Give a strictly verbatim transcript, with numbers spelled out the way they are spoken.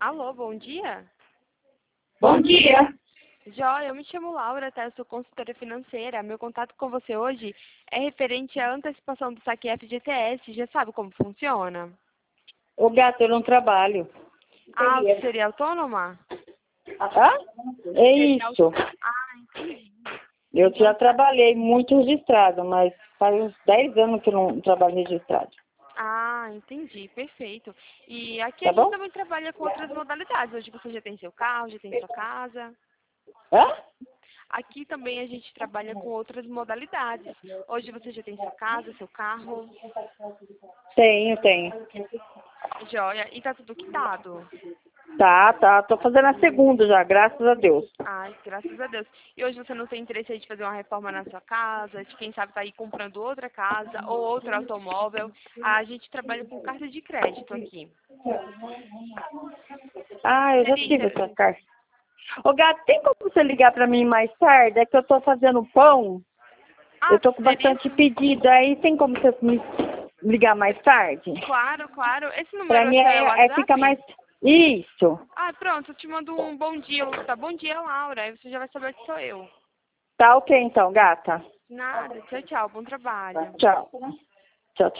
Alô, bom dia? Bom dia. Joia, eu me chamo Laura, tá? Eu sou consultora financeira. Meu contato com você hoje é referente à antecipação do saque F G T S. Já sabe como funciona? O gato, eu não trabalho. Ah, você seria autônoma? Hã? É Seria isso. autônoma. Ah, entendi. Eu Então, já trabalhei muito registrado, mas faz uns dez anos que eu não trabalho registrado. ah, entendi, perfeito. E aqui a Tá gente bom? também trabalha com outras modalidades. Hoje você já tem seu carro, já tem sua casa. Hã? Aqui também a gente trabalha com outras modalidades. Hoje você já tem sua casa, seu carro. Tenho, tenho. Joia. E tá tudo quitado? Tá, tá. Tô fazendo a segunda já, graças a Deus. Ai, graças a Deus. E hoje você não tem interesse aí de fazer uma reforma na sua casa, de quem sabe tá aí comprando outra casa ou outro automóvel. A gente trabalha com carta de crédito aqui. Ah, eu já Seria tive essa interessante. carta. Ô, gato, tem como você ligar pra mim mais tarde? É que eu tô fazendo pão. Eu Ah, tô com seria bastante sim. pedido. Aí tem como você me ligar mais tarde? Claro, claro. Esse Pra número é mim seu é, é fica mais... WhatsApp? Isso. Ah, pronto, eu te mando um bom dia, tá? Bom dia, Laura. Aí você já vai saber que sou eu. Tá ok então, gata. Nada. Tchau, tchau. Bom trabalho. Tchau.